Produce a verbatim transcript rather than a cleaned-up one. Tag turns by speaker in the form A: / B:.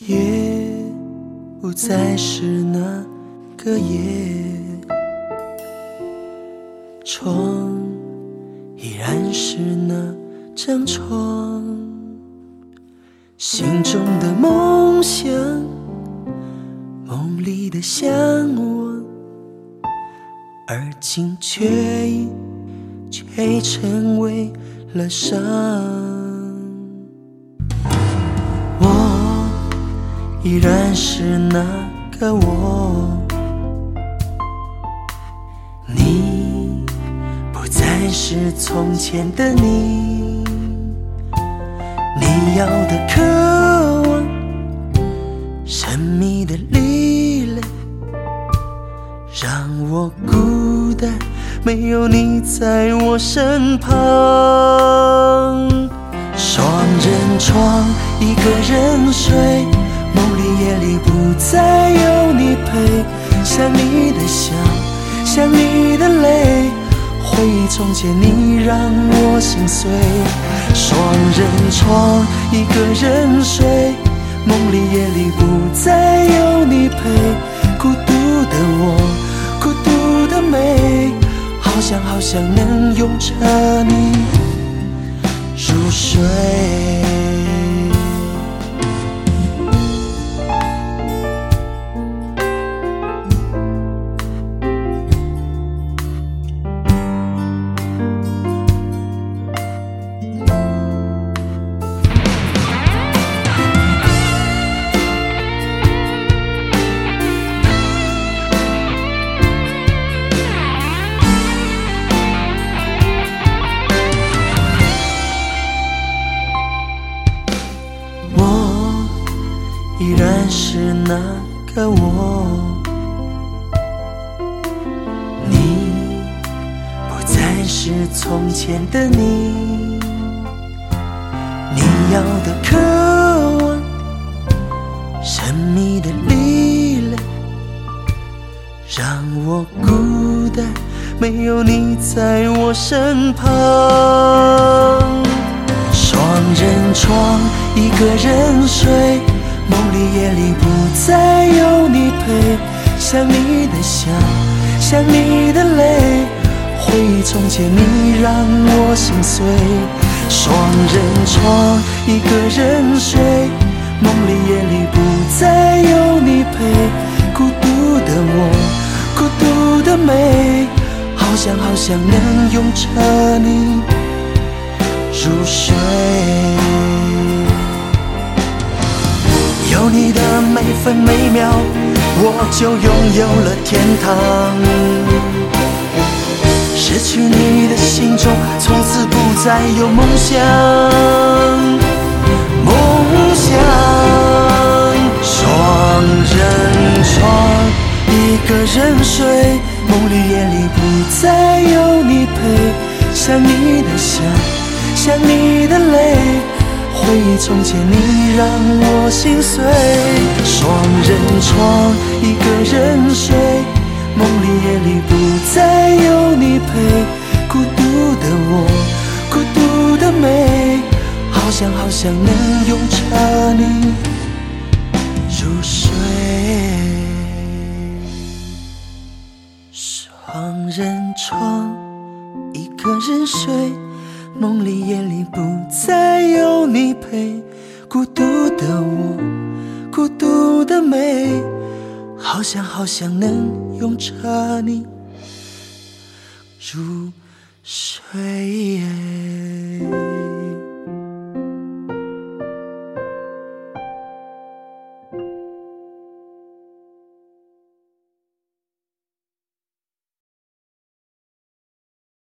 A: 夜不再是那个夜，床依然是那张床，心中的梦想，梦里的向往，而今却已却已成为了伤。我依然是那个我，你不再是从前的你，你要的渴望，神秘的力量，让我孤单，没有你在我身旁。双人床，一个人睡，梦里夜里不再有你陪，想你的笑，想你的泪，回忆从前你让我心碎。双人床，一个人睡，梦里夜里不再有你陪，孤独的我，孤独的美，好想好想能拥着你入睡。依然是那个我，你不再是从前的你，你要的渴望，神秘的力量，让我孤单，没有你在我身旁。双人床，一个人睡，梦里夜里不再有你陪，想你的笑，想你的泪，回忆从前你让我心碎。双人床，一个人睡，梦里夜里不再有你陪，孤独的我，孤独的美，好想好想能拥着你入睡。有你的每分每秒，我就拥有了天堂。失去你的心中，从此不再有梦想。梦想，双人床，一个人睡，梦里夜里不再有你陪，想你的笑，想你的泪，回忆从前你让我心碎。双人床，一个人睡，梦里夜里不再有你陪，孤独的我，孤独的美，好想好想能拥着你入睡。双人床，一个人睡，梦里夜里不再有你陪，孤独的我，孤独的美，好想好想能拥着你入睡。